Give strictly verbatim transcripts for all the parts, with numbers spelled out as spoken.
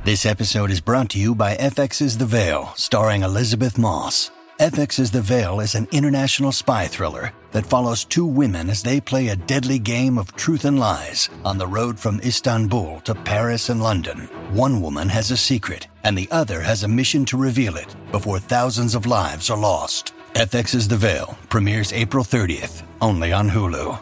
This episode is brought to you by F X's The Veil, starring Elizabeth Moss. F X's The Veil is an international spy thriller that follows two women as they play a deadly game of truth and lies on the road from Istanbul to Paris and London. One woman has a secret, and the other has a mission to reveal it before thousands of lives are lost. F X's The Veil premieres April thirtieth, only on Hulu.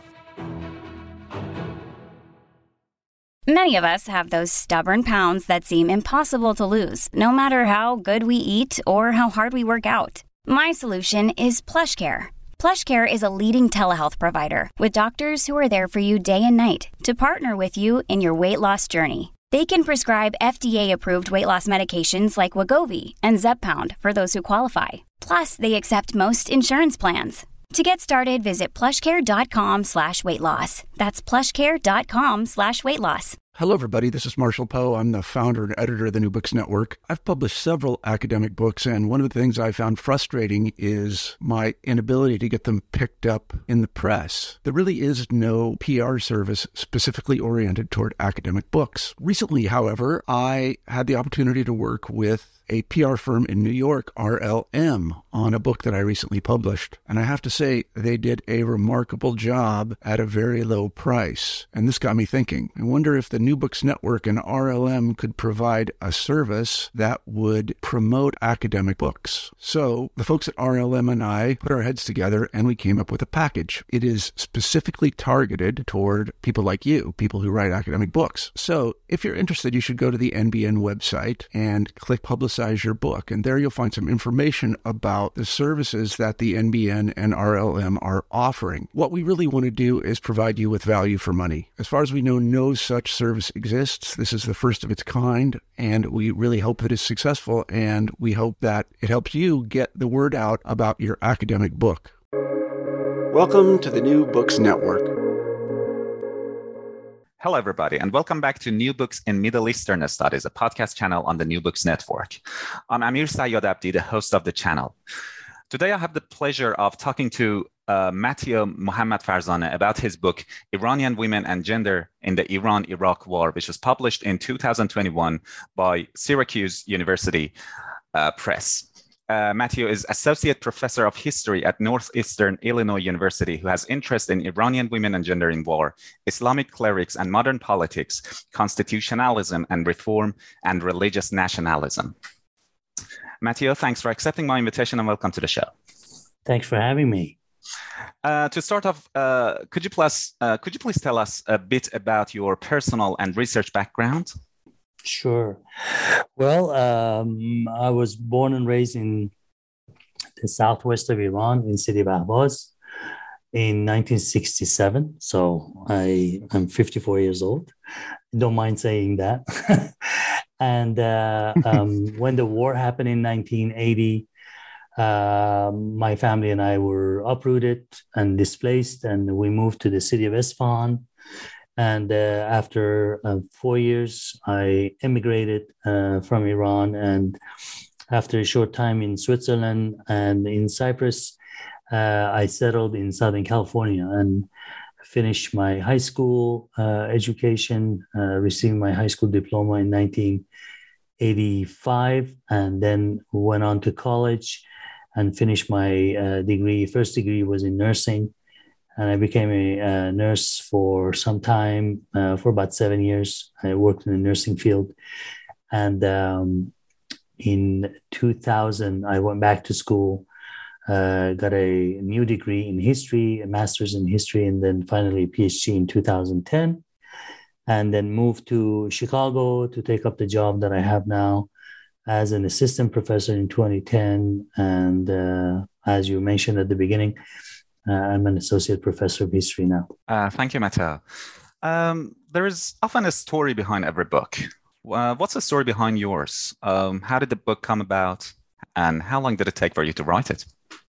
Many of us have those stubborn pounds that seem impossible to lose, no matter how good we eat or how hard we work out. My solution is PlushCare. PlushCare is a leading telehealth provider with doctors who are there for you day and night to partner with you in your weight loss journey. They can prescribe F D A-approved weight loss medications like Wegovy and Zepbound for those who qualify. Plus, they accept most insurance plans. To get started, visit plushcare.com slash weight loss. That's plushcare.com slash weight loss. Hello, everybody. This is Marshall Poe. I'm the founder and editor of the New Books Network. I've published several academic books, and one of the things I found frustrating is my inability to get them picked up in the press. There really is no P R service specifically oriented toward academic books. Recently, however, I had the opportunity to work with a P R firm in New York, R L M, on a book that I recently published. And I have to say, they did a remarkable job at a very low price. And this got me thinking. I wonder if the New Books Network and R L M could provide a service that would promote academic books. So the folks at R L M and I put our heads together and we came up with a package. It is specifically targeted toward people like you, people who write academic books. So if you're interested, you should go to the N B N website and click Publicize your book. And there you'll find some information about the services that the N B N and R L M are offering. What we really want to do is provide you with value for money. As far as we know, no such service exists. This is the first of its kind, and we really hope that it's successful, and we hope that it helps you get the word out about your academic book. Welcome to the New Books Network. Hello, everybody, and welcome back to New Books in Middle Eastern Studies, a podcast channel on the New Books Network. I'm Amir Sayyad Abdi, the host of the channel. Today, I have the pleasure of talking to uh, Matteo Mohammad Farzaneh about his book, Iranian Women and Gender in the Iran-Iraq War, which was published in two thousand twenty-one by Syracuse University uh, Press. Uh, Matteo is Associate Professor of History at Northeastern Illinois University, who has interest in Iranian women and gender in war, Islamic clerics and modern politics, constitutionalism and reform, and religious nationalism. Matteo, thanks for accepting my invitation and welcome to the show. Thanks for having me. Uh, to start off, uh, could you plus, uh, could you please tell us a bit about your personal and research background? Sure. Well, um, I was born and raised in the southwest of Iran, in city of Ahvaz, in nineteen sixty-seven. So I am fifty-four years old. Don't mind saying that. and uh, um, when the war happened in nineteen eighty, uh, my family and I were uprooted and displaced, and we moved to the city of Isfahan. And uh, after uh, four years, I immigrated uh, from Iran. And after a short time in Switzerland and in Cyprus, uh, I settled in Southern California and finished my high school uh, education, uh, received my high school diploma in nineteen eighty-five, and then went on to college and finished my uh, degree. First degree was in nursing. And I became a, a nurse for some time, uh, for about seven years. I worked in the nursing field. And um, in two thousand, I went back to school, uh, got a new degree in history, a master's in history, and then finally a PhD in two thousand ten. And then moved to Chicago to take up the job that I have now as an assistant professor in twenty ten. And uh, as you mentioned at the beginning, Uh, I'm an associate professor of history now. Uh, thank you, Matteo. Um, there is often a story behind every book. Uh, what's the story behind yours? Um, how did the book come about? And how long did it take for you to write it?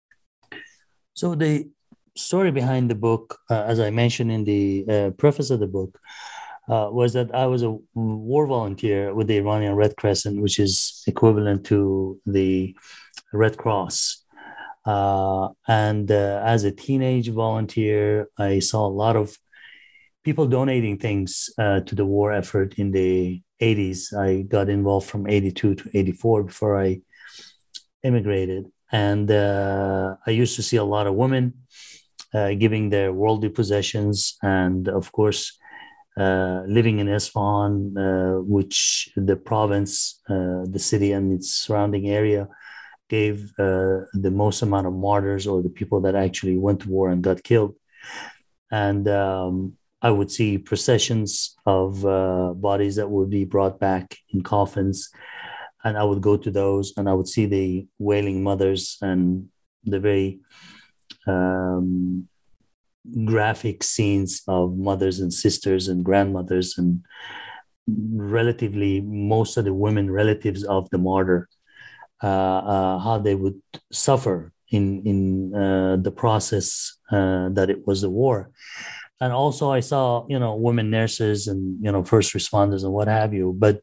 So the story behind the book, uh, as I mentioned in the uh, preface of the book, uh, was that I was a war volunteer with the Iranian Red Crescent, which is equivalent to the Red Cross. Uh, and uh, as a teenage volunteer, I saw a lot of people donating things uh, to the war effort in the eighties. I got involved from eighty-two to eighty-four before I immigrated. And uh, I used to see a lot of women uh, giving their worldly possessions and, of course, uh, living in Isfahan, uh, which the province, uh, the city and its surrounding area gave uh, the most amount of martyrs, or the people that actually went to war and got killed. And um, I would see processions of uh, bodies that would be brought back in coffins. And I would go to those and I would see the wailing mothers and the very um, graphic scenes of mothers and sisters and grandmothers and relatively most of the women relatives of the martyr, uh, uh, how they would suffer in, in uh, the process uh, that it was the war. And also I saw, you know, women nurses and, you know, first responders and what have you. But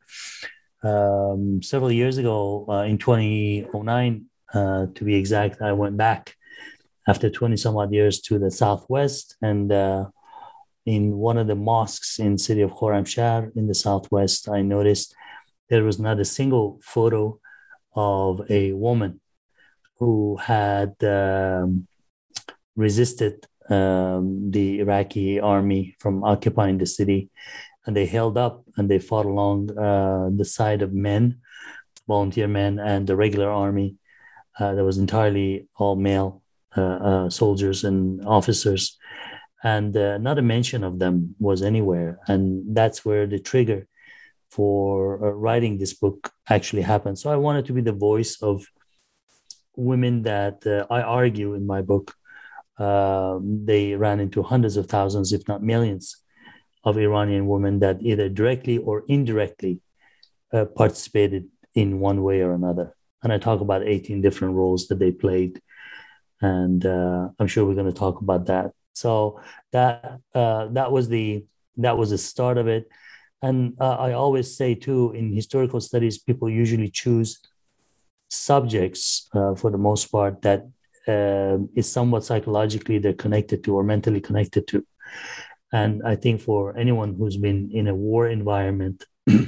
um, several years ago, uh, in twenty oh nine, uh, to be exact, I went back after twenty some odd years to the Southwest. And uh, in one of the mosques in the city of Khorramshahr in the Southwest, I noticed there was not a single photo of a woman who had um, resisted um, the Iraqi army from occupying the city. And they held up and they fought along uh, the side of men, volunteer men, and the regular army uh, that was entirely all male uh, uh, soldiers and officers. And uh, not a mention of them was anywhere. And that's where the trigger for uh, writing this book actually happened. So I wanted to be the voice of women that uh, I argue in my book. Uh, they ran into hundreds of thousands, if not millions, of Iranian women that either directly or indirectly uh, participated in one way or another. And I talk about eighteen different roles that they played. And uh, I'm sure we're going to talk about that. So that uh, that was the that was the start of it. And uh, I always say too, in historical studies, people usually choose subjects uh, for the most part that uh, is somewhat psychologically they're connected to or mentally connected to. And I think for anyone who's been in a war environment,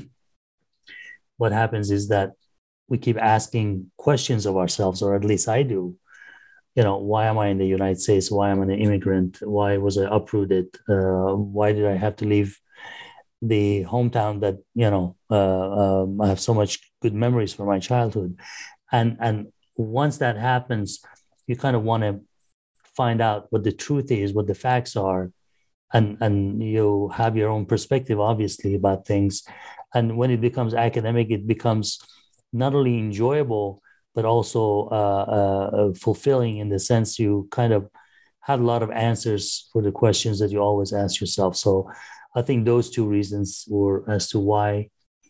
what happens is that we keep asking questions of ourselves, or at least I do. You know, why am I in the United States? Why am I an immigrant? Why was I uprooted? Uh, why did I have to leave the hometown that, you know, uh, um, I have so much good memories from my childhood? And, and once that happens, you kind of want to find out what the truth is, what the facts are. And, and you have your own perspective, obviously, about things. And when it becomes academic, it becomes not only enjoyable, but also uh, uh, fulfilling in the sense you kind of have a lot of answers for the questions that you always ask yourself. So I think those two reasons were as to why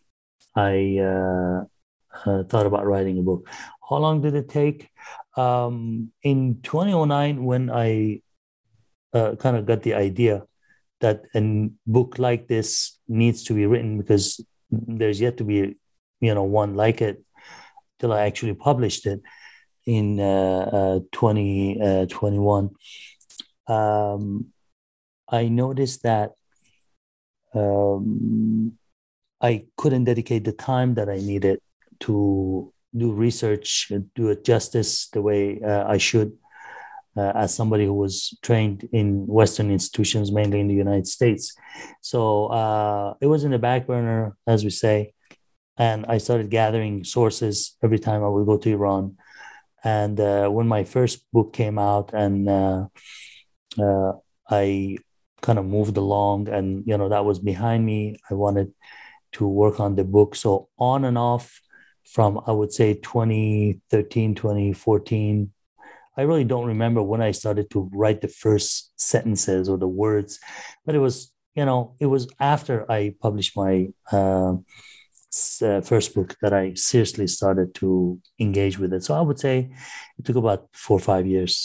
I uh, uh, thought about writing a book. How long did it take? Um, in twenty oh nine, when I uh, kind of got the idea that a book like this needs to be written, because there's yet to be, you know, one like it, till I actually published it in uh, uh, twenty twenty-one. Um, I noticed that um, I couldn't dedicate the time that I needed to do research, do it justice the way uh, I should, uh, as somebody who was trained in Western institutions, mainly in the United States. So uh, it was in the back burner, as we say. And I started gathering sources every time I would go to Iran. And uh, when my first book came out and uh, uh, I kind of moved along and, you know, that was behind me, I wanted to work on the book. So on and off from, I would say, twenty thirteen, twenty fourteen, I really don't remember when I started to write the first sentences or the words, but it was, you know, it was after I published my uh, Uh, first book that I seriously started to engage with it. So I would say it took about four or five years.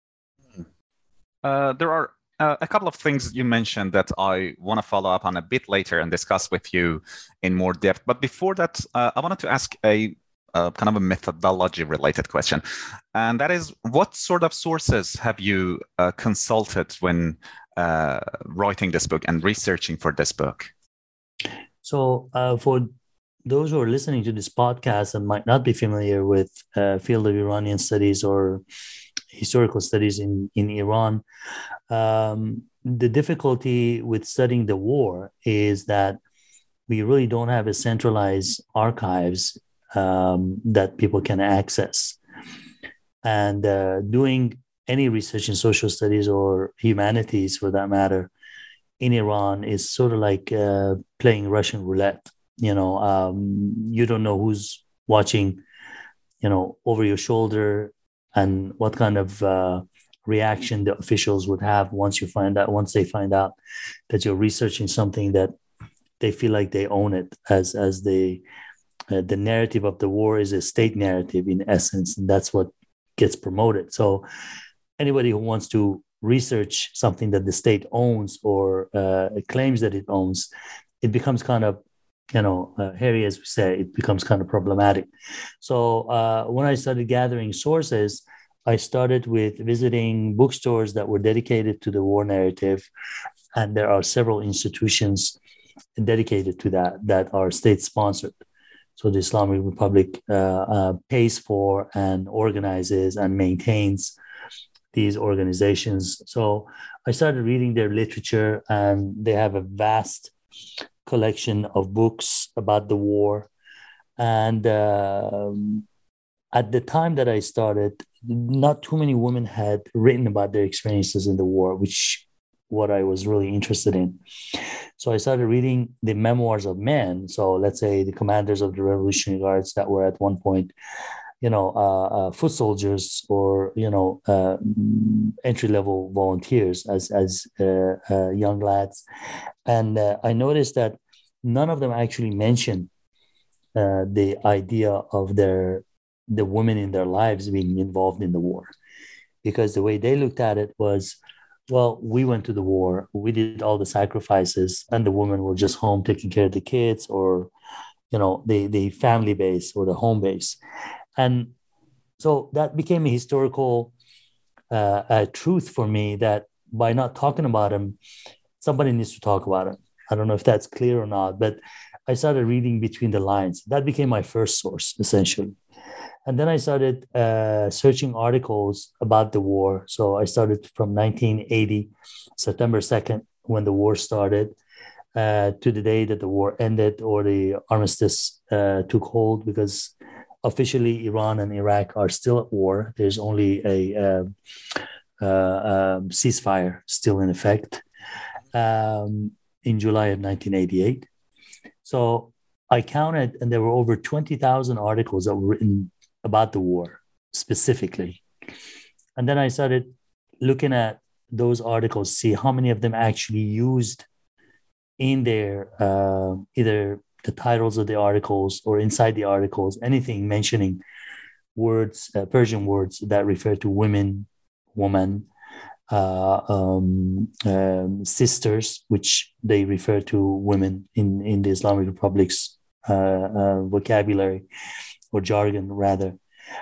Uh, there are uh, a couple of things you mentioned that I want to follow up on a bit later and discuss with you in more depth. But before that, uh, I wanted to ask a uh, kind of a methodology related question. And that is, what sort of sources have you uh, consulted when uh, writing this book and researching for this book? So uh, for those who are listening to this podcast and might not be familiar with uh, field of Iranian studies or historical studies in, in Iran, um, the difficulty with studying the war is that we really don't have a centralized archives um, that people can access. And uh, doing any research in social studies or humanities, for that matter, in Iran is sort of like uh, playing Russian roulette. You know, um, you don't know who's watching, you know, over your shoulder, and what kind of uh, reaction the officials would have once you find out, once they find out that you're researching something that they feel like they own it, as as the uh, the narrative of the war is a state narrative in essence, and that's what gets promoted. So anybody who wants to research something that the state owns or uh, claims that it owns, it becomes kind of, you know, uh, hairy, as we say, it becomes kind of problematic. So uh, when I started gathering sources, I started with visiting bookstores that were dedicated to the war narrative. And there are several institutions dedicated to that, that are state-sponsored. So the Islamic Republic uh, uh, pays for and organizes and maintains these organizations. So I started reading their literature, and they have a vast collection of books about the war. And uh, at the time that I started, not too many women had written about their experiences in the war, which what I was really interested in. So I started reading the memoirs of men. So let's say the commanders of the Revolutionary Guards that were at one point, you know, uh, uh, foot soldiers, or, you know, uh, entry-level volunteers as, as uh, uh, young lads. And uh, I noticed that none of them actually mentioned uh, the idea of their the women in their lives being involved in the war, because the way they looked at it was, well, we went to the war, we did all the sacrifices, and the women were just home taking care of the kids, or, you know, the the family base or the home base. And so that became a historical uh, a truth for me, that by not talking about them, somebody needs to talk about them. I don't know if that's clear or not, but I started reading between the lines. That became my first source, essentially. And then I started uh, searching articles about the war. So I started from nineteen eighty, September second, when the war started, uh, to the day that the war ended, or the armistice uh, took hold, because officially Iran and Iraq are still at war. There's only a uh, uh, um, ceasefire still in effect um, in July of nineteen eighty-eight. So I counted, and there were over twenty thousand articles that were written about the war specifically. And then I started looking at those articles, see how many of them actually used in their uh, either the titles of the articles or inside the articles, anything mentioning words, uh, Persian words that refer to women, woman, uh, um, um, sisters, which they refer to women in, in the Islamic Republic's uh, uh, vocabulary or jargon, rather.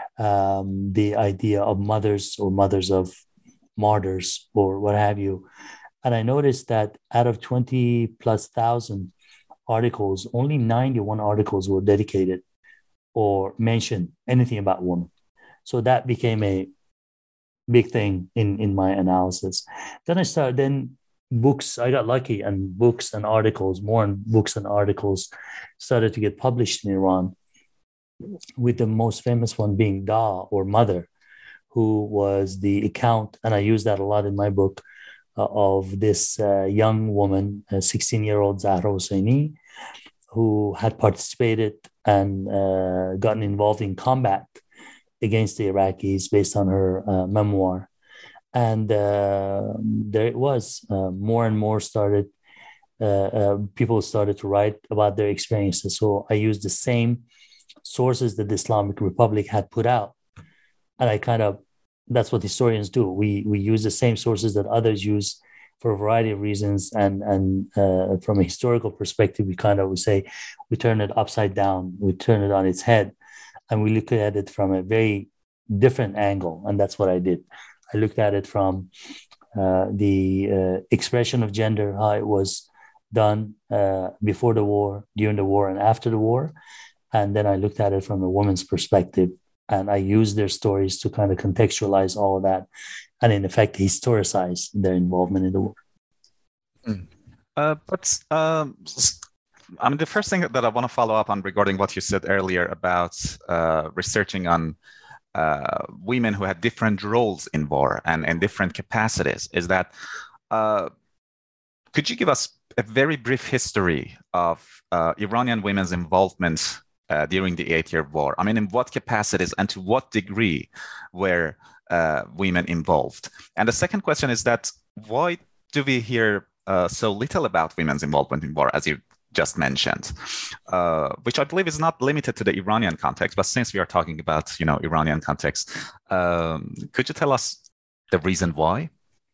Um, the idea of mothers or mothers of martyrs or what have you. And I noticed that out of twenty plus thousand articles, only ninety-one articles were dedicated or mentioned anything about women. So that became a big thing in, in my analysis. Then I started, then books, I got lucky, and books and articles, more books and articles started to get published in Iran, with the most famous one being Da, or Mother, who was the account, and I use that a lot in my book, uh, of this uh, young woman, a sixteen-year-old Zahra Hosseini, who had participated and uh, gotten involved in combat against the Iraqis based on her uh, memoir. And uh, there it was. Uh, more and more started, uh, uh, people started to write about their experiences. So I used the same sources that the Islamic Republic had put out. And I kind of, that's what historians do. We we use the same sources that others use for a variety of reasons. And, and uh, from a historical perspective, we kind of would say, we turn it upside down, we turn it on its head, and we look at it from a very different angle. And that's what I did. I looked at it from uh, the uh, expression of gender, how it was done uh, before the war, during the war, and after the war. And then I looked at it from a woman's perspective, and I used their stories to kind of contextualize all of that, and in effect, historicize their involvement in the war. Mm. Uh, but um, I mean, the first thing that I want to follow up on regarding what you said earlier about uh, researching on uh, women who had different roles in war and, and different capacities is that, uh, could you give us a very brief history of uh, Iranian women's involvement uh, during the eight-year war? I mean, in what capacities and to what degree were uh, women involved? And the second question is that why do we hear uh, so little about women's involvement in war, as you just mentioned, uh, which I believe is not limited to the Iranian context, but since we are talking about, you know, Iranian context, um, could you tell us the reason why?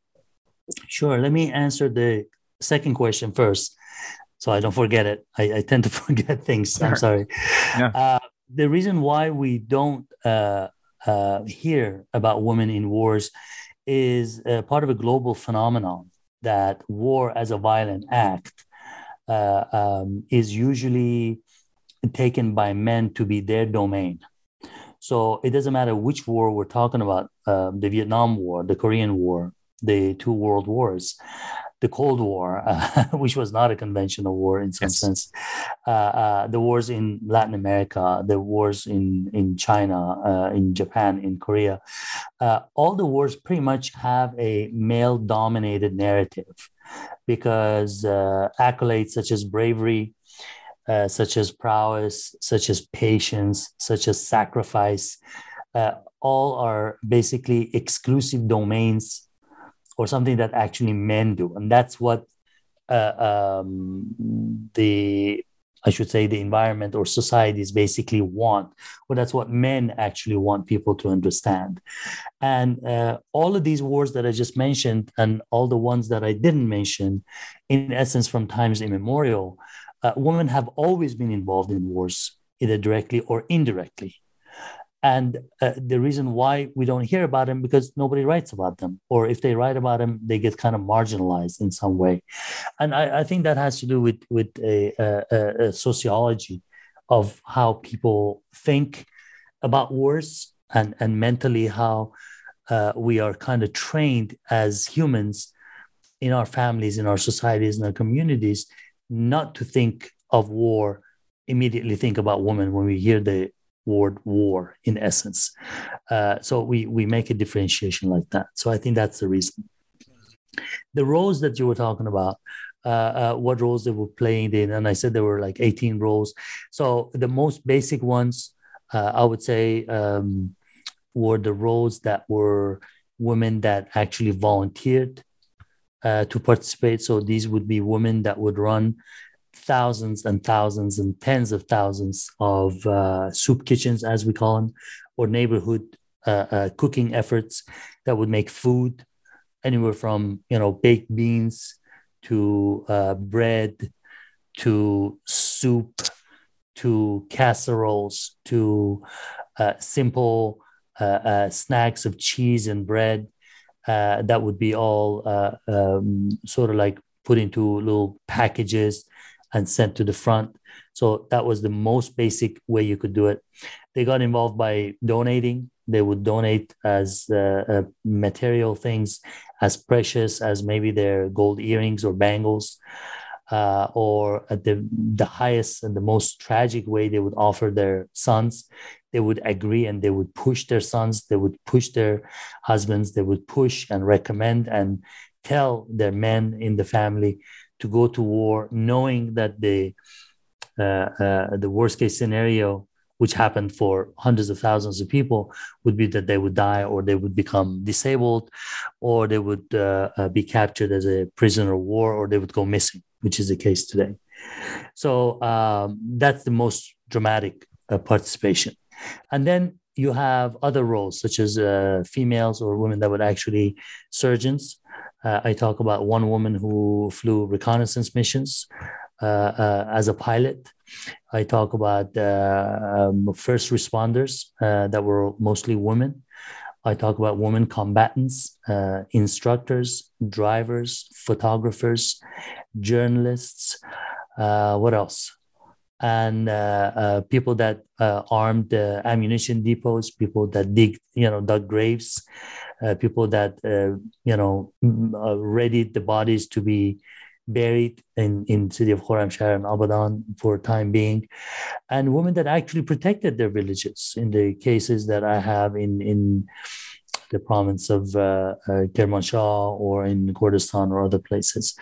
Sure. Let me answer the second question first, so I don't forget it. I, I tend to forget things. Sure. I'm sorry. Yeah. Uh, the reason why we don't uh, uh, hear about women in wars is uh, part of a global phenomenon that war as a violent act uh, um, is usually taken by men to be their domain. So it doesn't matter which war we're talking about, uh, the Vietnam War, the Korean War, the two world wars, the Cold War, uh, which was not a conventional war in some yes. sense, uh, uh, the wars in Latin America, the wars in, in China, uh, in Japan, in Korea. Uh, all the wars pretty much have a male-dominated narrative because uh, accolades such as bravery, uh, such as prowess, such as patience, such as sacrifice, uh, all are basically exclusive domains or something that actually men do. And that's what uh, um, the, I should say, the environment or societies basically want. Well, that's what men actually want people to understand. And uh, all of these wars that I just mentioned and all the ones that I didn't mention, in essence, from times immemorial, uh, women have always been involved in wars, either directly or indirectly. And uh, the reason why we don't hear about them because nobody writes about them, or if they write about them, they get kind of marginalized in some way. And I, I think that has to do with with a, a, a sociology of how people think about wars and and mentally how uh, we are kind of trained as humans in our families, in our societies, in our communities, not to think of war, immediately think about women when we hear the word war, in essence. Uh, so we we make a differentiation like that. So I think that's the reason. The roles that you were talking about, uh, uh, what roles they were playing in, and I said there were like eighteen roles. So the most basic ones, uh, I would say, um, were the roles that were women that actually volunteered uh, to participate. So these would be women that would run thousands and thousands and tens of thousands of uh, soup kitchens, as we call them, or neighborhood uh, uh, cooking efforts that would make food anywhere from, you know, baked beans to uh, bread to soup to casseroles to uh, simple uh, uh, snacks of cheese and bread uh, that would be all uh, um, sort of like put into little packages and sent to the front. So that was the most basic way you could do it. They got involved by donating. They would donate as uh, uh, material things as precious as maybe their gold earrings or bangles, uh, or at the, the highest and the most tragic way, they would offer their sons. They would agree and they would push their sons. They would push their husbands. They would push and recommend and tell their men in the family to go to war, knowing that the uh, uh, the worst case scenario, which happened for hundreds of thousands of people, would be that they would die, or they would become disabled, or they would uh, uh, be captured as a prisoner of war, or they would go missing, which is the case today. So um, that's the most dramatic uh, participation. And then you have other roles, such as uh, females or women that would actually surgeons. Uh, I talk about one woman who flew reconnaissance missions uh, uh, as a pilot. I talk about uh, um, first responders uh, that were mostly women. I talk about women combatants, uh, instructors, drivers, photographers, journalists. Uh, what else? And uh, uh, people that uh, armed uh, ammunition depots, people that dig, you know, dug graves, uh, people that, uh, you know, uh, readied the bodies to be buried in in city of Khorramshahr and Abadan for time being, and women that actually protected their villages in the cases that I have in in the province of uh, uh, Kermanshah or in Kurdistan or other places.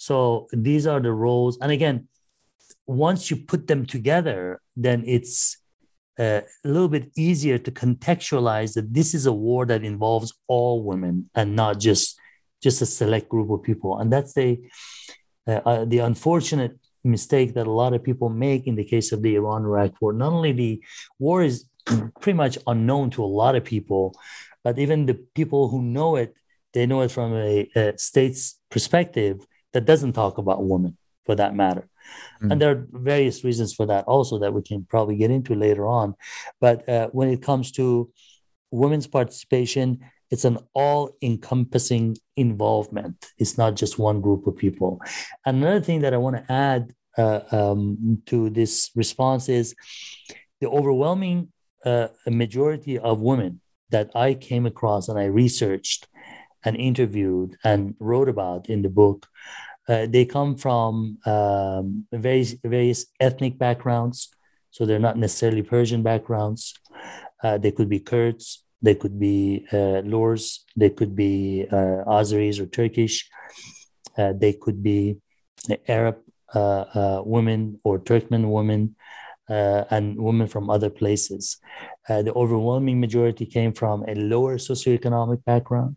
So these are the roles, and again, once you put them together, then it's uh, a little bit easier to contextualize that this is a war that involves all women and not just just a select group of people. And that's the uh, uh, the unfortunate mistake that a lot of people make in the case of the Iran-Iraq war. Not only the war is pretty much unknown to a lot of people, but even the people who know it, they know it from a, a state's perspective that doesn't talk about women, for that matter. Mm. And there are various reasons for that also that we can probably get into later on. But uh, when it comes to women's participation, it's an all-encompassing involvement. It's not just one group of people. Another thing that I want to add uh, um, to this response is the overwhelming uh, majority of women that I came across and I researched and interviewed and wrote about in the book, uh, they come from um, various, various ethnic backgrounds. So they're not necessarily Persian backgrounds. Uh, they could be Kurds, they could be uh, Lurs, they could be uh, Azeris or Turkish, uh, they could be Arab uh, uh, women or Turkmen women, uh, and women from other places. Uh, the overwhelming majority came from a lower socioeconomic background,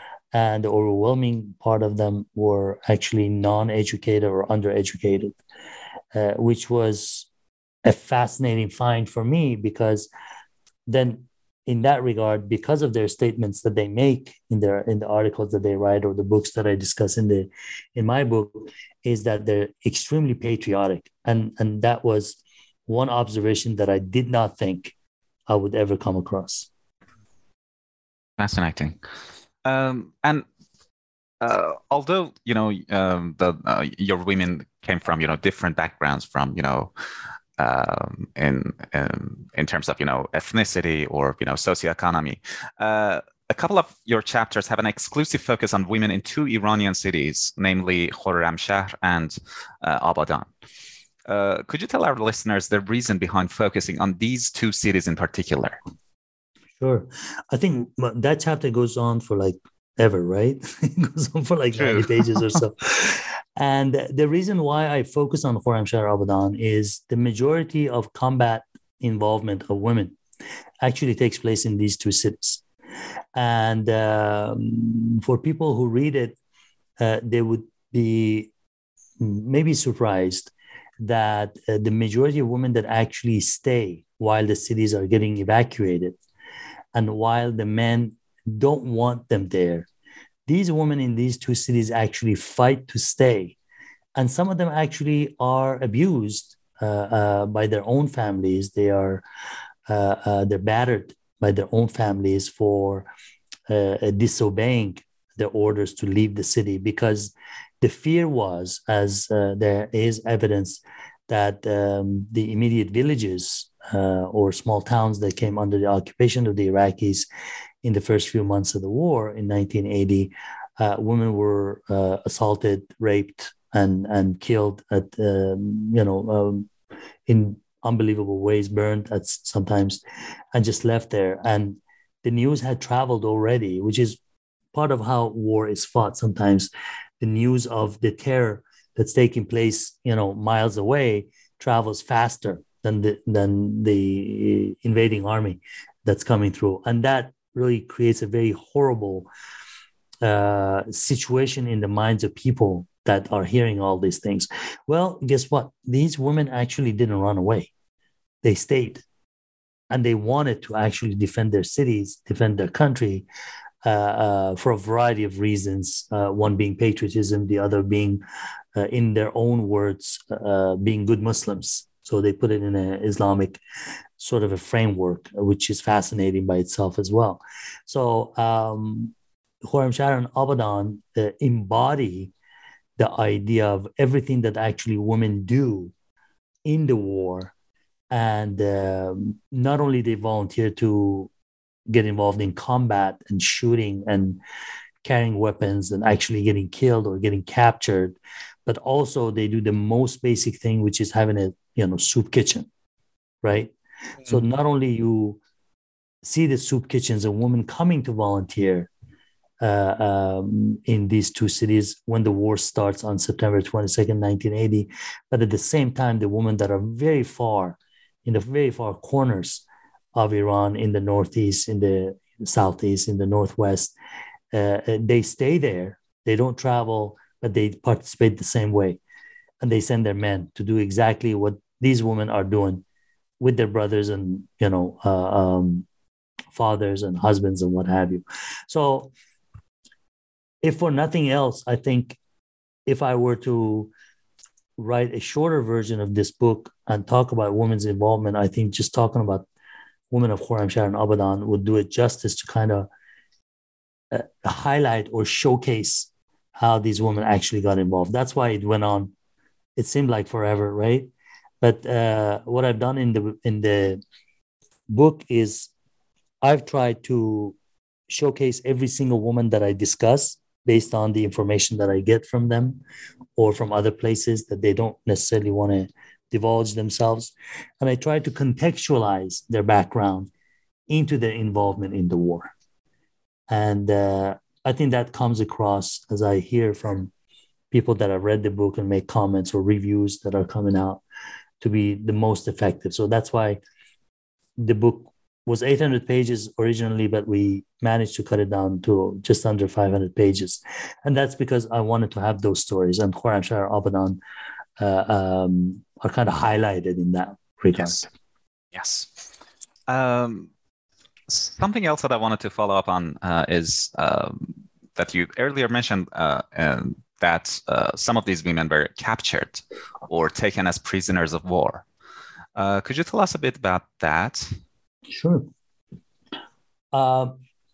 and the overwhelming part of them were actually non-educated or undereducated, uh, which was a fascinating find for me, because then in that regard, because of their statements that they make in their in the articles that they write or the books that I discuss in the in my book, is that they're extremely patriotic. And, and that was one observation that I did not think I would ever come across. Fascinating. Um, and uh, although, you know, um, the uh, your women came from, you know, different backgrounds from, you know, um, in, in in terms of, you know, ethnicity or, you know, socioeconomy, uh, a couple of your chapters have an exclusive focus on women in two Iranian cities, namely Khorramshahr and uh, Abadan. Uh, could you tell our listeners the reason behind focusing on these two cities in particular? Sure. I think that chapter goes on for like ever, right? It goes on for like True. ninety pages or so. And the reason why I focus on Khorramshahr Abadan is the majority of combat involvement of women actually takes place in these two cities. And um, for people who read it, uh, they would be maybe surprised that uh, the majority of women that actually stay while the cities are getting evacuated and while the men don't want them there, these women in these two cities actually fight to stay. And some of them actually are abused uh, uh, by their own families. They are uh, uh, they're battered by their own families for uh, disobeying the orders to leave the city, because the fear was, as uh, there is evidence, that um, the immediate villages uh, or small towns that came under the occupation of the Iraqis in the first few months of the war in nineteen eighty, uh, women were uh, assaulted, raped, and and killed at um, you know um, in unbelievable ways, burned at sometimes, and just left there. And the news had traveled already, which is part of how war is fought. Sometimes the news of the terror that's taking place, you know, miles away travels faster than the than the invading army that's coming through, and that really creates a very horrible uh, situation in the minds of people that are hearing all these things. Well, guess what? These women actually didn't run away; they stayed, and they wanted to actually defend their cities, defend their country. Uh, uh, for a variety of reasons, uh, one being patriotism, the other being, uh, in their own words, uh, being good Muslims. So they put it in an Islamic sort of a framework, which is fascinating by itself as well. So um, Khorramshahr and Abadan uh, embody the idea of everything that actually women do in the war. And um, not only they volunteer to get involved in combat and shooting and carrying weapons and actually getting killed or getting captured, but also they do the most basic thing, which is having a you know soup kitchen, right? Mm-hmm. So not only you see the soup kitchens and women coming to volunteer uh, um, in these two cities when the war starts on September twenty-second, nineteen eighty, but at the same time, the women that are very far, in the very far corners of Iran, in the northeast, in the southeast, in the northwest, uh, they stay there. They don't travel, but they participate the same way. And they send their men to do exactly what these women are doing with their brothers and, you know, uh, um, fathers and husbands and what have you. So if for nothing else, I think if I were to write a shorter version of this book and talk about women's involvement, I think just talking about women of Khorramshahr and Abadan would do it justice to kind of uh, highlight or showcase how these women actually got involved. That's why it went on. It seemed like forever, right? But uh, what I've done in the in the book is I've tried to showcase every single woman that I discuss based on the information that I get from them or from other places that they don't necessarily want to divulge themselves. And I try to contextualize their background into their involvement in the war. And uh, I think that comes across as I hear from people that have read the book and make comments or reviews that are coming out to be the most effective. So that's why the book was eight hundred pages originally, but we managed to cut it down to just under five hundred pages. And that's because I wanted to have those stories. And Khorramshahr and Abadan uh, um, are kind of highlighted in that regard. Yes. Yes. Um, something else that I wanted to follow up on uh, is um, that you earlier mentioned uh, and that uh, some of these women were captured or taken as prisoners of war. Uh, could you tell us a bit about that? Sure. Uh,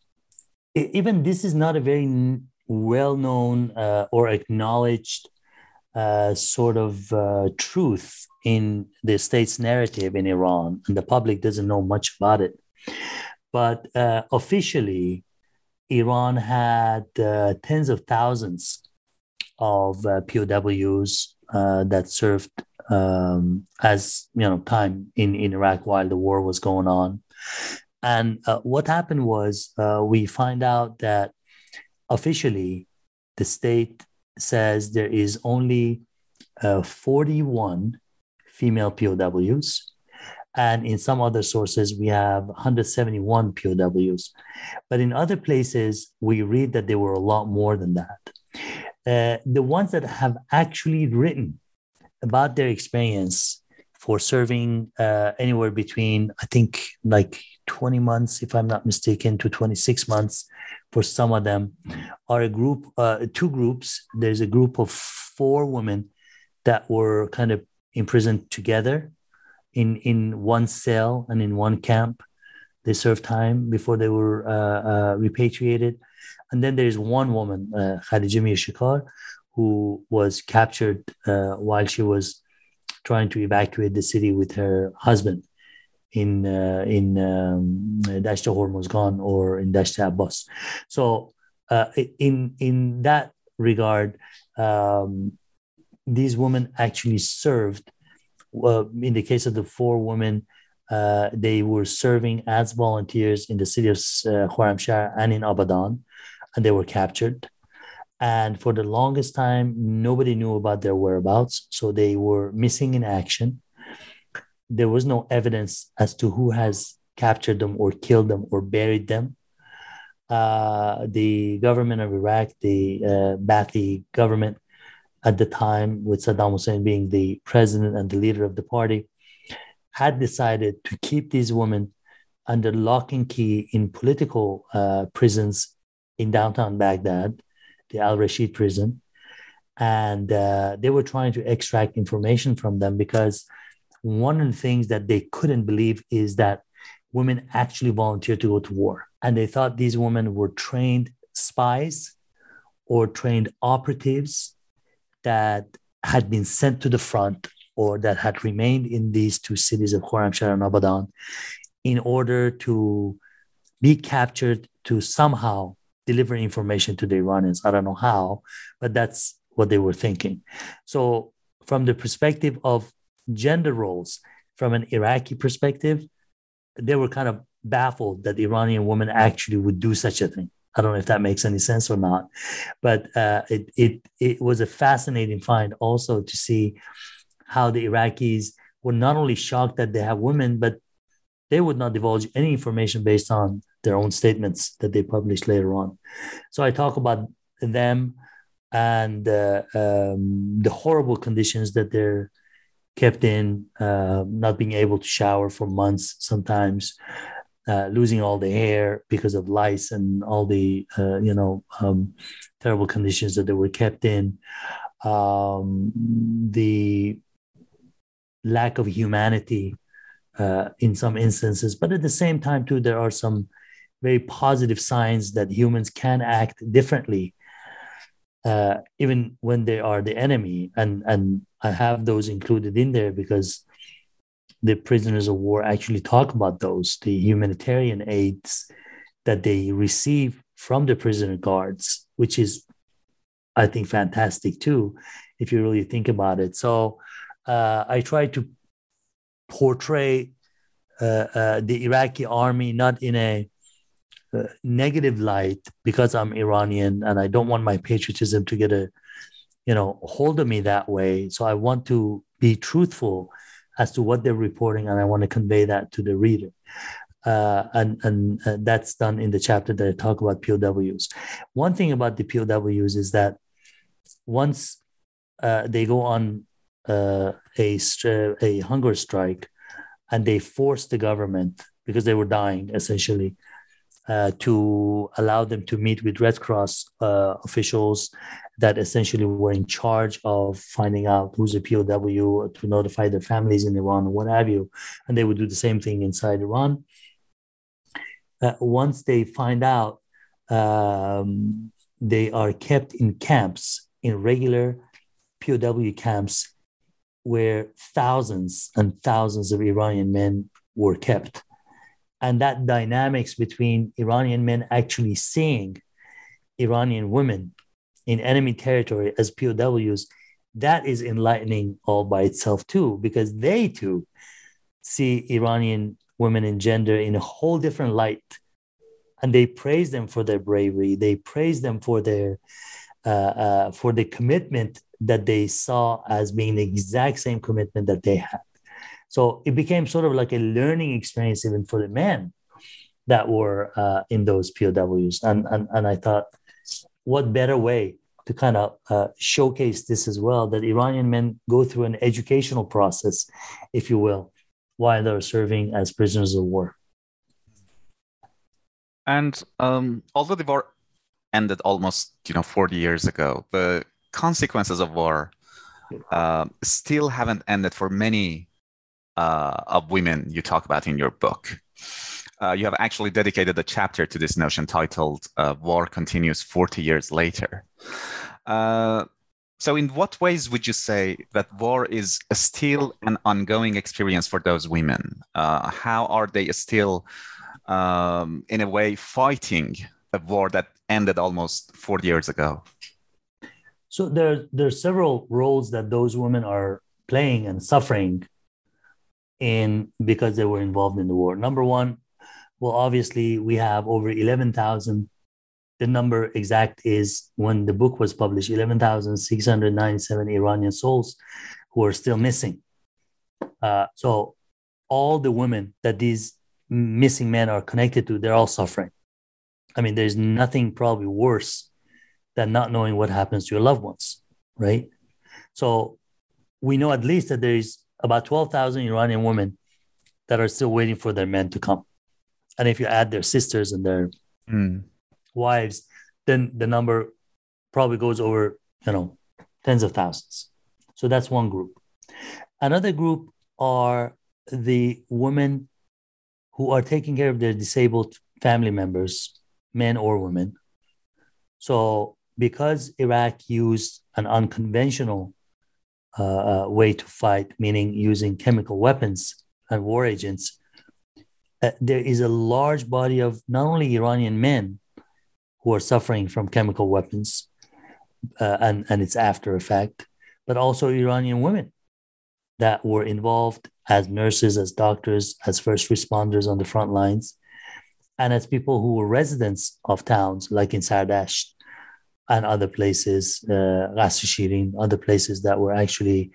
even this is not a very n- well-known uh, or acknowledged uh, sort of uh, truth in the state's narrative in Iran, and the public doesn't know much about it. But uh, officially, Iran had uh, tens of thousands of uh, P O Ws uh, that served um, as you know time in, in Iraq while the war was going on. And uh, what happened was uh, we find out that officially the state says there is only uh, forty-one female P O Ws. And in some other sources, we have one hundred seventy-one P O Ws. But in other places, we read that there were a lot more than that. Uh, the ones that have actually written about their experience for serving uh, anywhere between, I think, like twenty months, if I'm not mistaken, to twenty-six months for some of them, are a group, uh, two groups. There's a group of four women that were kind of imprisoned together in, in one cell and in one camp. They served time before they were uh, uh, repatriated. And then there's one woman, uh, Khadija Mir Shikar, who was captured uh, while she was trying to evacuate the city with her husband in uh, in um, Dasht Hormozgan or in Dasht Abbas. So uh, in in that regard, um, these women actually served. Uh, in the case of the four women, uh, they were serving as volunteers in the city of uh, Khorramshahr and in Abadan, and they were captured. And for the longest time, nobody knew about their whereabouts. So they were missing in action. There was no evidence as to who has captured them or killed them or buried them. Uh, the government of Iraq, the uh, Ba'athi government at the time, with Saddam Hussein being the president and the leader of the party, had decided to keep these women under lock and key in political uh, prisons in downtown Baghdad, the Al-Rashid prison. And uh, they were trying to extract information from them because one of the things that they couldn't believe is that women actually volunteered to go to war. And they thought these women were trained spies or trained operatives that had been sent to the front or that had remained in these two cities of Khorramshahr and Abadan in order to be captured to somehow deliver information to the Iranians. I don't know how, but that's what they were thinking. So from the perspective of gender roles, from an Iraqi perspective, they were kind of baffled that Iranian women actually would do such a thing. I don't know if that makes any sense or not, but uh, it, it, it was a fascinating find also to see how the Iraqis were not only shocked that they have women, but they would not divulge any information based on their own statements that they published later on. So I talk about them and uh, um, the horrible conditions that they're kept in, uh, not being able to shower for months sometimes, uh, losing all the hair because of lice and all the, uh, you know, um, terrible conditions that they were kept in. Um, the lack of humanity uh, in some instances, but at the same time too, there are some very positive signs that humans can act differently, uh, even when they are the enemy. And, and I have those included in there because the prisoners of war actually talk about those, the humanitarian aids that they receive from the prisoner guards, which is, I think, fantastic too, if you really think about it. So uh, I try to portray uh, uh, the Iraqi army not in a uh, negative light because I'm Iranian and I don't want my patriotism to get a, you know, hold of me that way. So I want to be truthful as to what they're reporting, and I want to convey that to the reader. Uh, and and uh, that's done in the chapter that I talk about P O Ws. One thing about the P O Ws is that once uh, they go on uh, a a hunger strike, and they force the government, because they were dying essentially, uh, to allow them to meet with Red Cross uh, officials that essentially were in charge of finding out who's a P O W, to notify their families in Iran or what have you. And they would do the same thing inside Iran. Uh, once they find out, um, they are kept in camps, in regular P O W camps, where thousands and thousands of Iranian men were kept. And that dynamics between Iranian men actually seeing Iranian women in enemy territory as P O Ws, that is enlightening all by itself too, because they too see Iranian women and gender in a whole different light. And they praise them for their bravery. They praise them for their uh, uh, for the commitment that they saw as being the exact same commitment that they had. So it became sort of like a learning experience even for the men that were uh, in those P O Ws. And, and, and I thought, what better way to kind of uh, showcase this as well, that Iranian men go through an educational process, if you will, while they're serving as prisoners of war. And um, although the war ended almost, you know, forty years ago, the consequences of war uh, still haven't ended for many uh, of women you talk about in your book. Uh, you have actually dedicated a chapter to this notion titled uh, War Continues forty years Later. Uh, so in what ways would you say that war is still an ongoing experience for those women? Uh, how are they still, um, in a way, fighting a war that ended almost forty years ago? So there, there are several roles that those women are playing and suffering in because they were involved in the war. Number one, well, obviously, we have over eleven thousand. The number exact is, when the book was published, eleven thousand six hundred ninety-seven Iranian souls who are still missing. Uh, so all the women that these missing men are connected to, they're all suffering. I mean, there's nothing probably worse than not knowing what happens to your loved ones, right? So we know at least that there's about twelve thousand Iranian women that are still waiting for their men to come. And if you add their sisters and their mm. wives, then the number probably goes over, you know, tens of thousands. So that's one group. Another group are the women who are taking care of their disabled family members, men or women. So because Iraq used an unconventional uh, uh, way to fight, meaning using chemical weapons and war agents, uh, there is a large body of not only Iranian men who are suffering from chemical weapons uh, and, and its after effect, but also Iranian women that were involved as nurses, as doctors, as first responders on the front lines, and as people who were residents of towns like in Sardasht and other places, uh, Qasr Shirin, other places that were actually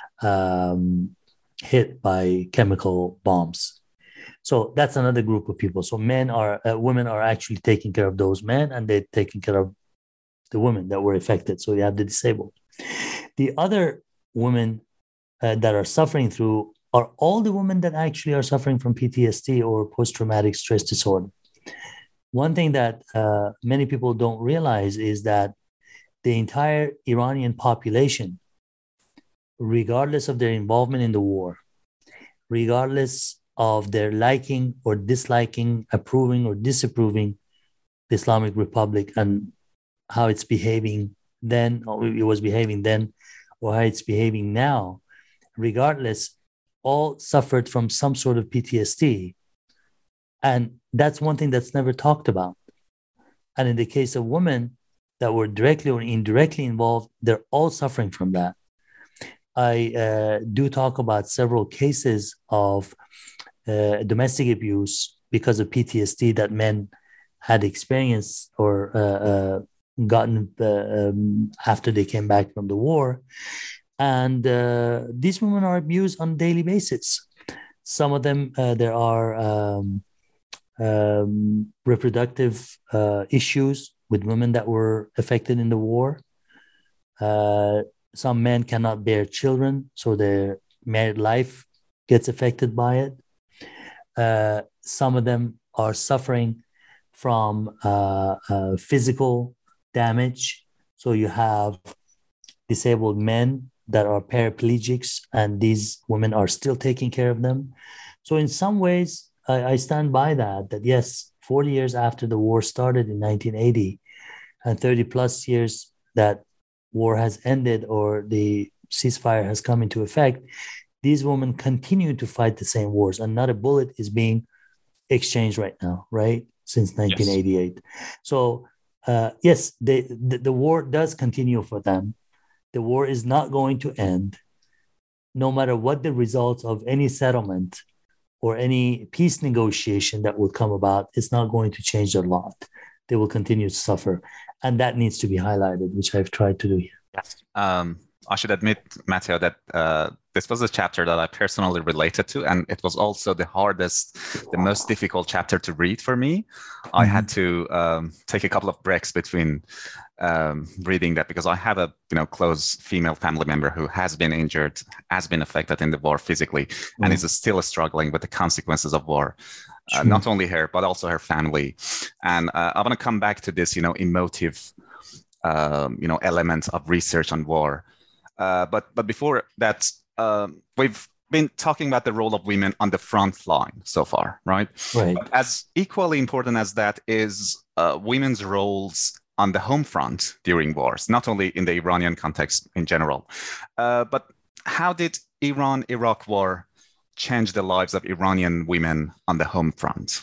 um, hit by chemical bombs. So that's another group of people. So men are, uh, women are actually taking care of those men, and they're taking care of the women that were affected. So you have the disabled. The other women uh, that are suffering through are all the women that actually are suffering from P T S D or post-traumatic stress disorder. One thing that uh, many people don't realize is that the entire Iranian population, regardless of their involvement in the war, regardless of their liking or disliking, approving or disapproving the Islamic Republic and how it's behaving then, or it was behaving then, or how it's behaving now, regardless, all suffered from some sort of P T S D. And that's one thing that's never talked about. And in the case of women that were directly or indirectly involved, they're all suffering from that. I uh, do talk about several cases of uh, domestic abuse because of P T S D that men had experienced or uh, uh, gotten uh, um, after they came back from the war. And uh, these women are abused on a daily basis. Some of them, uh, there are um, um, reproductive uh, issues with women that were affected in the war. Uh, some men cannot bear children, so their married life gets affected by it. Uh, some of them are suffering from uh, uh, physical damage. So you have disabled men that are paraplegics, and these women are still taking care of them. So in some ways, I, I stand by that, that yes, forty years after the war started in nineteen eighty, and thirty plus years that war has ended or the ceasefire has come into effect, these women continue to fight the same wars, and not a bullet is being exchanged right now, right? Since nineteen eighty-eight. Yes. So uh, yes, they, the, the war does continue for them. The war is not going to end, no matter what the results of any settlement or any peace negotiation that would come about. It's not going to change a lot. They will continue to suffer. And that needs to be highlighted, which I've tried to do here. Yes. Um, I should admit, Matteo, that uh, this was a chapter that I personally related to, and it was also the hardest, the most difficult chapter to read for me. Mm-hmm. I had to um, take a couple of breaks between um, reading that, because I have a you know close female family member who has been injured, has been affected in the war physically, mm-hmm. and is still struggling with the consequences of war. Uh, not only her, but also her family. And uh, I want to come back to this, you know, emotive, um, you know, element of research on war. Uh, but but before that, um, we've been talking about the role of women on the front line so far, right? Right. But as equally important as that is uh, women's roles on the home front during wars, not only in the Iranian context in general. Uh, but how did Iran-Iraq war change the lives of Iranian women on the home front?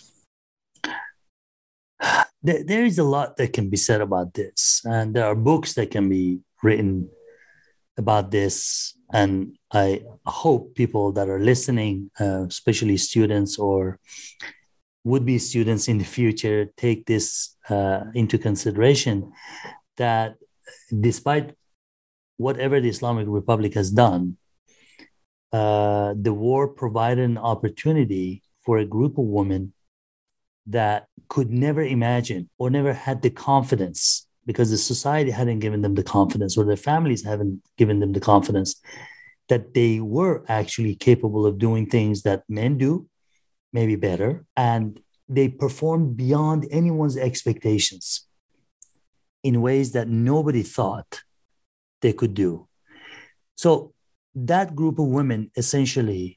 There, there is a lot that can be said about this, and there are books that can be written about this. And I hope people that are listening, uh, especially students or would-be students in the future, take this uh, into consideration, that despite whatever the Islamic Republic has done, uh, the war provided an opportunity for a group of women that could never imagine or never had the confidence, because the society hadn't given them the confidence, or their families haven't given them the confidence, that they were actually capable of doing things that men do, maybe better, and they performed beyond anyone's expectations in ways that nobody thought they could do. So that group of women essentially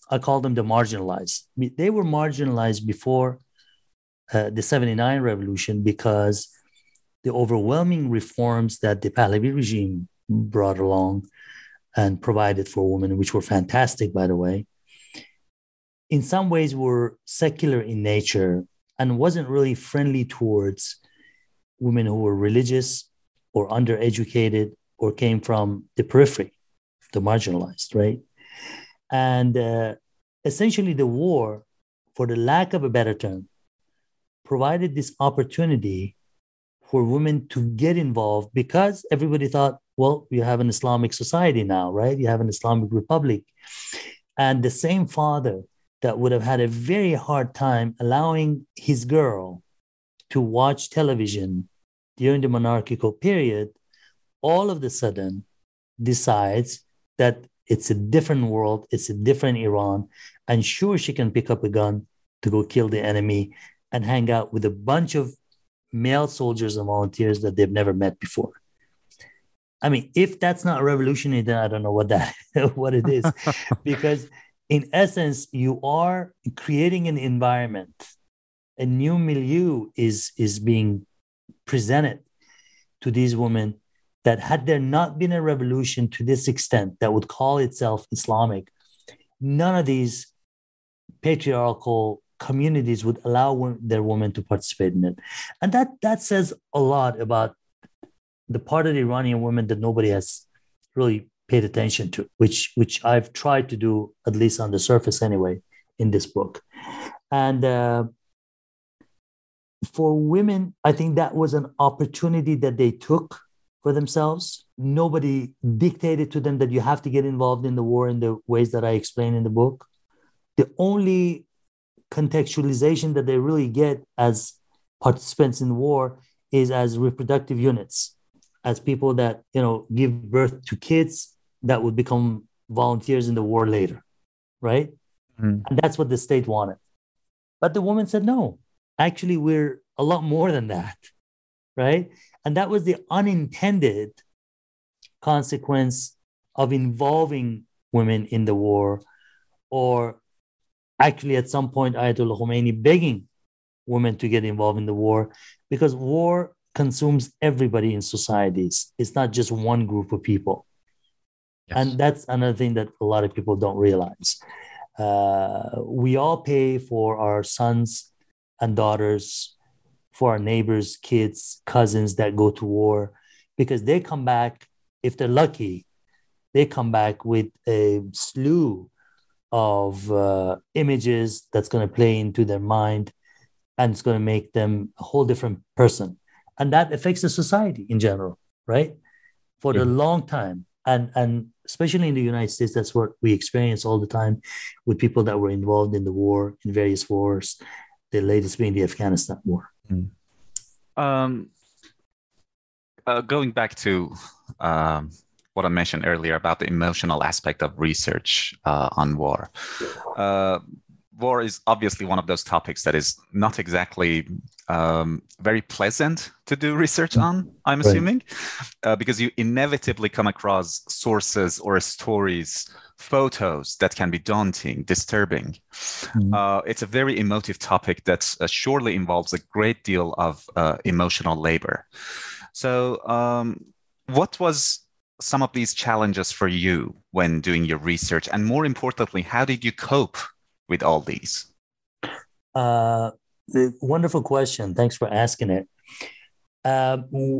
I call them the marginalized. They were marginalized before uh, the seventy-nine revolution because the overwhelming reforms that the Pahlavi regime brought along and provided for women, which were fantastic, by the way, in some ways were secular in nature and wasn't really friendly towards women who were religious or undereducated or came from the periphery, the marginalized, right? And uh, essentially the war, for the lack of a better term, provided this opportunity for women to get involved because everybody thought, well, you have an Islamic society now, right? You have an Islamic republic. And the same father that would have had a very hard time allowing his girl to watch television during the monarchical period, all of a sudden decides that it's a different world, it's a different Iran, and sure, she can pick up a gun to go kill the enemy and hang out with a bunch of male soldiers and volunteers that they've never met before. I mean, if that's not revolutionary, then I don't know what that what it is. Because in essence, you are creating an environment. A new milieu is, is being presented to these women that had there not been a revolution to this extent that would call itself Islamic, none of these patriarchal communities would allow their women to participate in it. And that that says a lot about the part of the Iranian women that nobody has really paid attention to, which which I've tried to do, at least on the surface anyway, in this book. And uh, for women, I think that was an opportunity that they took for themselves. Nobody dictated to them that you have to get involved in the war in the ways that I explain in the book. The only contextualization that they really get as participants in war is as reproductive units, as people that, you know, give birth to kids that would become volunteers in the war later, right? Mm. And that's what the state wanted. But the woman said, no, actually, we're a lot more than that, right? And that was the unintended consequence of involving women in the war, or actually at some point Ayatollah Khomeini begging women to get involved in the war, because war consumes everybody in societies. It's not just one group of people. Yes. And that's another thing that a lot of people don't realize. Uh, we all pay for our sons and daughters, for our neighbors, kids, cousins that go to war, because they come back, if they're lucky, they come back with a slew of uh, images that's going to play into their mind, and it's going to make them a whole different person. And that affects the society in general, right? For yeah. a long time. And, and especially in the United States, that's what we experience all the time with people that were involved in the war, in various wars, the latest being the Afghanistan war. Mm. Um, uh, going back to um, what I mentioned earlier about the emotional aspect of research uh, on war. Uh, war is obviously one of those topics that is not exactly um, very pleasant to do research on, I'm right. assuming, uh, because you inevitably come across sources or stories, photos that can be daunting, disturbing. Mm-hmm. Uh, it's a very emotive topic that uh, surely involves a great deal of uh, emotional labor. So um, what was some of these challenges for you when doing your research? And more importantly, how did you cope with all these? Uh, wonderful question. Thanks for asking it. Uh,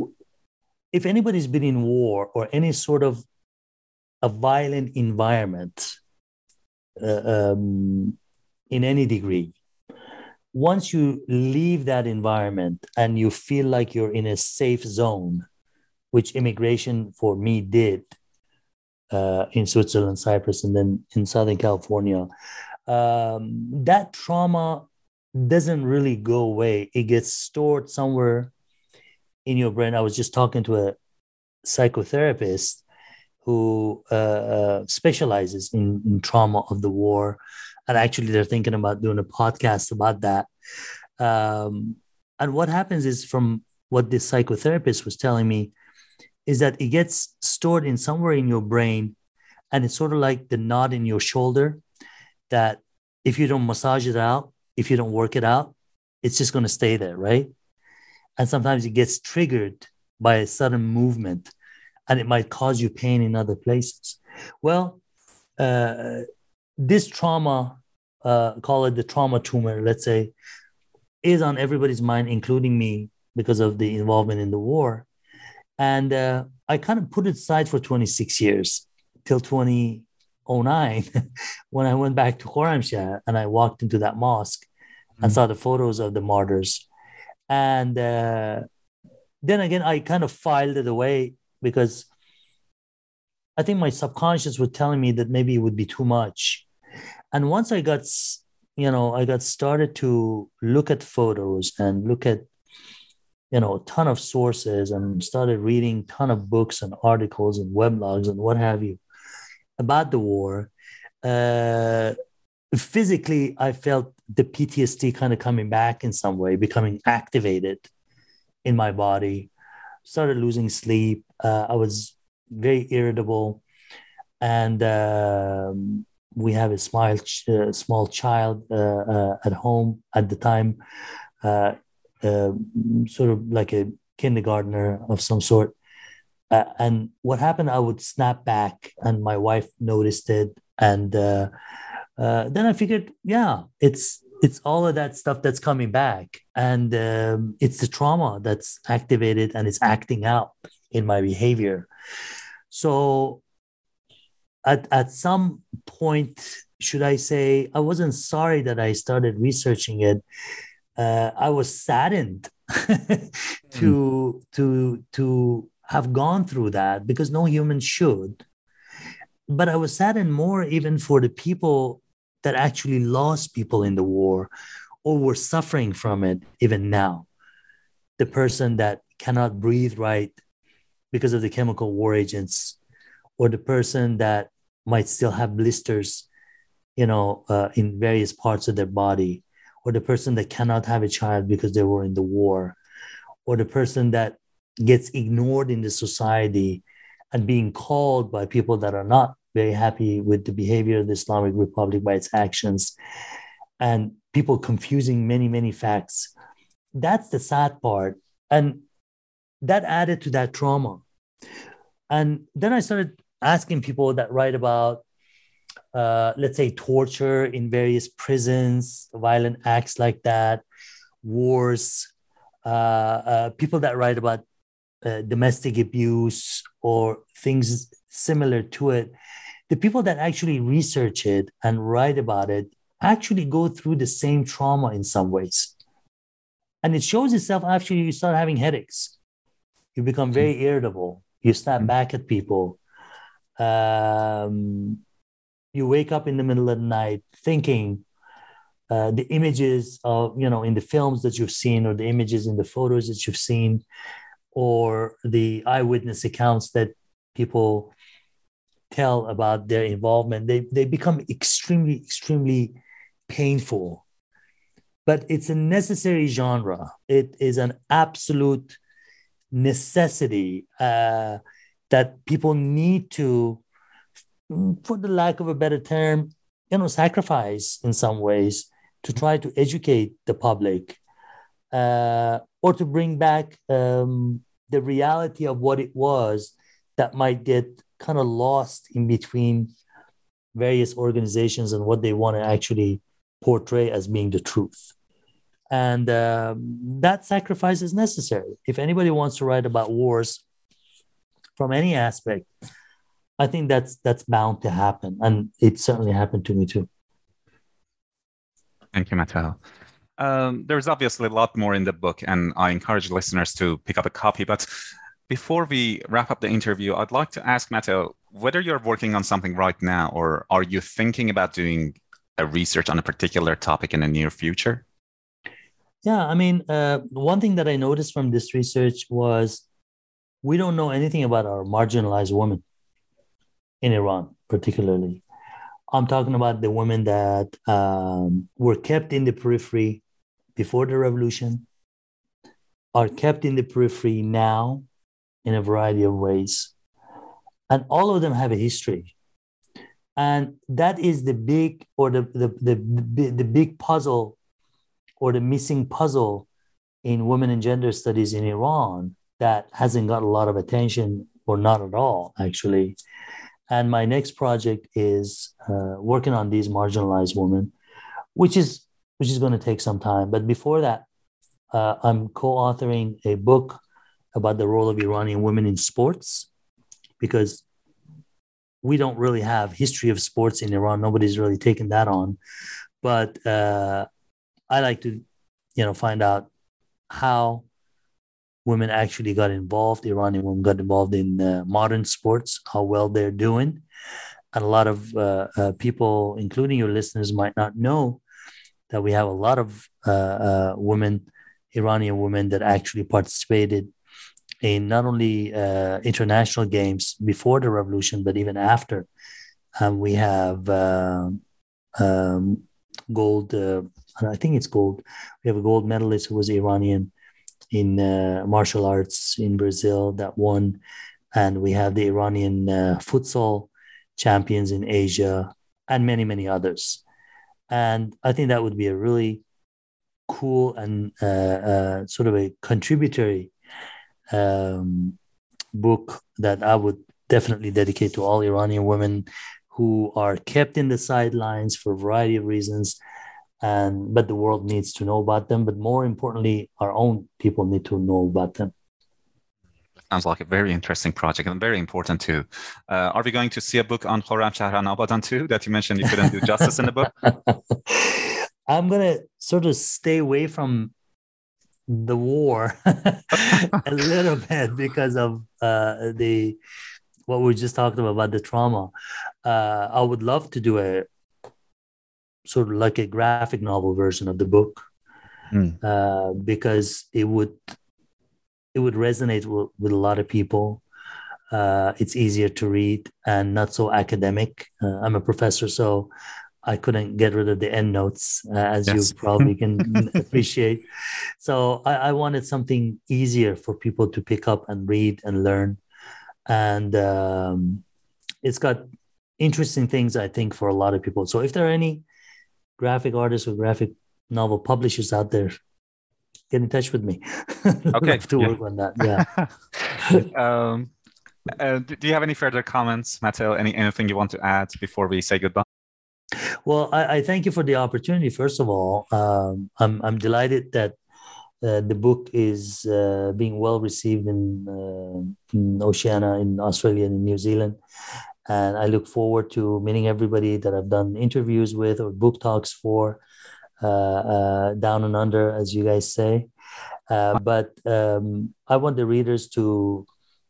if anybody's been in war or any sort of a violent environment uh, um, in any degree, once you leave that environment and you feel like you're in a safe zone, which immigration for me did uh, in Switzerland, Cyprus, and then in Southern California, um, that trauma doesn't really go away. It gets stored somewhere in your brain. I was just talking to a psychotherapist who uh, uh, specializes in, in trauma of the war. And actually, they're thinking about doing a podcast about that. Um, and what happens is, from what this psychotherapist was telling me, is that it gets stored in somewhere in your brain, and it's sort of like the knot in your shoulder. that if you don't massage it out, if you don't work it out, it's just going to stay there, right? And sometimes it gets triggered by a sudden movement, and it might cause you pain in other places. Well, uh, this trauma, uh, call it the trauma tumor, let's say, is on everybody's mind, including me, because of the involvement in the war. And uh, I kind of put it aside for twenty-six years till twenty oh nine when I went back to Khorramshahr and I walked into that mosque and saw the photos of the martyrs. And uh, then again, I kind of filed it away because I think my subconscious was telling me that maybe it would be too much. And once I got, you know, I got started to look at photos and look at, you know, a ton of sources and started reading a ton of books and articles and weblogs and what have you about the war. Uh, physically, I felt the P T S D kind of coming back in some way, becoming activated in my body. Started losing sleep. Uh, I was very irritable. And um, we have a small, uh, small child uh, uh, at home at the time, uh, uh, sort of like a kindergartner of some sort. Uh, and what happened, I would snap back and my wife noticed it. And uh, uh, then I figured, yeah, it's it's all of that stuff that's coming back. And um, it's the trauma that's activated and it's acting out in my behavior. So at, at some point, should I say, I wasn't sorry that I started researching it. Uh, I was saddened to, mm. to, to have gone through that because no human should. But I was saddened more even for the people that actually lost people in the war or were suffering from it even now. The person that cannot breathe right because of the chemical war agents, or the person that might still have blisters, you know, uh, in various parts of their body, or the person that cannot have a child because they were in the war, or the person that gets ignored in the society and being called by people that are not very happy with the behavior of the Islamic Republic by its actions, and people confusing many, many facts. That's the sad part. And that added to that trauma. And then I started asking people that write about, uh, let's say, torture in various prisons, violent acts like that, wars, uh, uh, people that write about uh, domestic abuse or things similar to it. The people that actually research it and write about it actually go through the same trauma in some ways. And it shows itself after you start having headaches. You become very irritable. You snap back at people. Um, you wake up in the middle of the night thinking uh, the images of, you know, in the films that you've seen, or the images in the photos that you've seen, or the eyewitness accounts that people tell about their involvement, they, they become extremely, extremely painful. But it's a necessary genre. It is an absolute necessity uh, that people need to, for the lack of a better term, you know, sacrifice in some ways to try to educate the public uh, or to bring back um, the reality of what it was that might get kind of lost in between various organizations and what they want to actually portray as being the truth. And um, that sacrifice is necessary. If anybody wants to write about wars from any aspect, I think that's that's bound to happen. And it certainly happened to me too. Thank you, Matteo. Um, there's obviously a lot more in the book, and I encourage listeners to pick up a copy. But before we wrap up the interview, I'd like to ask Matteo whether you're working on something right now, or are you thinking about doing a research on a particular topic in the near future? Yeah, I mean, uh, one thing that I noticed from this research was we don't know anything about our marginalized women in Iran, particularly. I'm talking about the women that um, were kept in the periphery before the revolution, are kept in the periphery now in a variety of ways. And all of them have a history. And that is the big or the, the, the, the, the big puzzle or the missing puzzle in women and gender studies in Iran that hasn't got a lot of attention, or not at all, actually. And my next project is uh, working on these marginalized women, which is which is going to take some time. But before that, uh, I'm co-authoring a book about the role of Iranian women in sports, because we don't really have history of sports in Iran. Nobody's really taken that on. But uh, I like to, you know, find out how women actually got involved, Iranian women got involved in uh, modern sports, how well they're doing. And a lot of uh, uh, people, including your listeners, might not know that we have a lot of uh, uh, women, Iranian women, that actually participated in not only uh, international games before the revolution, but even after. Um, we have uh, um, gold, uh, I think it's gold. We have a gold medalist who was Iranian in uh, martial arts in Brazil that won. And we have the Iranian uh, futsal champions in Asia, and many, many others. And I think that would be a really cool and uh, uh, sort of a contributory um, book that I would definitely dedicate to all Iranian women who are kept in the sidelines for a variety of reasons. And but the world needs to know about them. But more importantly, our own people need to know about them. Sounds like a very interesting project and very important too. Uh, are we going to see a book on Khorram Shahran Abadan too that you mentioned you couldn't do justice in the book? I'm going to sort of stay away from the war a little bit because of uh, the what we just talked about, about the trauma. Uh, I would love to do a sort of like a graphic novel version of the book mm. uh, because it would it would resonate with, with a lot of people. Uh, it's easier to read and not so academic. Uh, I'm a professor, so I couldn't get rid of the endnotes, uh, as yes. you probably can appreciate. So I, I wanted something easier for people to pick up and read and learn. And um, it's got interesting things, I think, for a lot of people. So if there are any graphic artists or graphic novel publishers out there, get in touch with me. Okay. Love to yeah. work on that. Yeah. um, uh, do you have any further comments, Matteo? Any anything you want to add before we say goodbye? Well, I, I thank you for the opportunity. First of all, um, I'm I'm delighted that uh, the book is uh, being well received in, uh, in Oceania, in Australia, and in New Zealand. And I look forward to meeting everybody that I've done interviews with or book talks for, uh, uh, down and under, as you guys say. Uh, but um, I want the readers to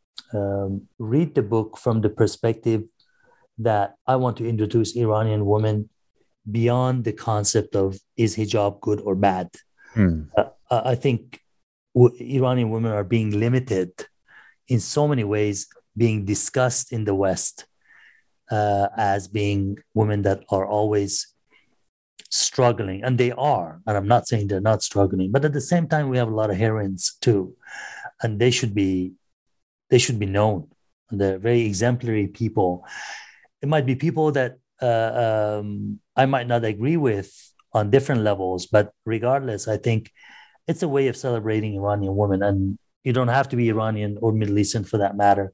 um, read the book from the perspective that I want to introduce Iranian women beyond the concept of is hijab good or bad. Mm. Uh, I think w- Iranian women are being limited in so many ways, being discussed in the West uh, as being women that are always struggling. And they are. And I'm not saying they're not struggling. But at the same time, we have a lot of heroines too. And they should be, they should be known. They're very exemplary people. It might be people that uh, um, I might not agree with on different levels, but regardless, I think it's a way of celebrating Iranian women. And you don't have to be Iranian or Middle Eastern for that matter.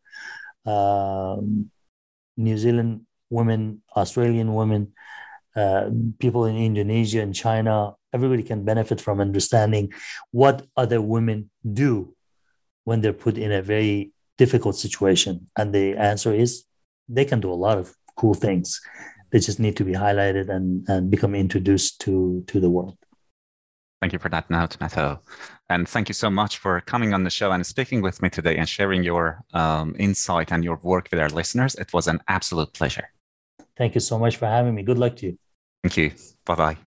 Um, New Zealand women, Australian women, uh, people in Indonesia and China, everybody can benefit from understanding what other women do when they're put in a very difficult situation. And the answer is they can do a lot of cool things. They just need to be highlighted and, and become introduced to, to the world. Thank you for that note, Matteo. And thank you so much for coming on the show and speaking with me today and sharing your um, insight and your work with our listeners. It was an absolute pleasure. Thank you so much for having me. Good luck to you. Thank you. Bye-bye.